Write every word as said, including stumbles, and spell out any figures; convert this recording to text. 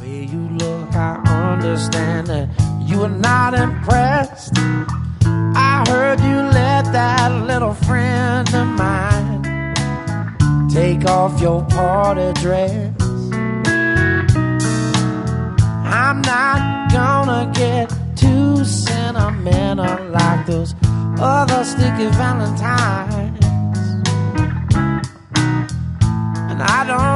way you look, I understand that you are not impressed. I heard you let that little friend of mine take off your party dress. I'm not gonna get too sentimental like those other sticky valentines. And I don't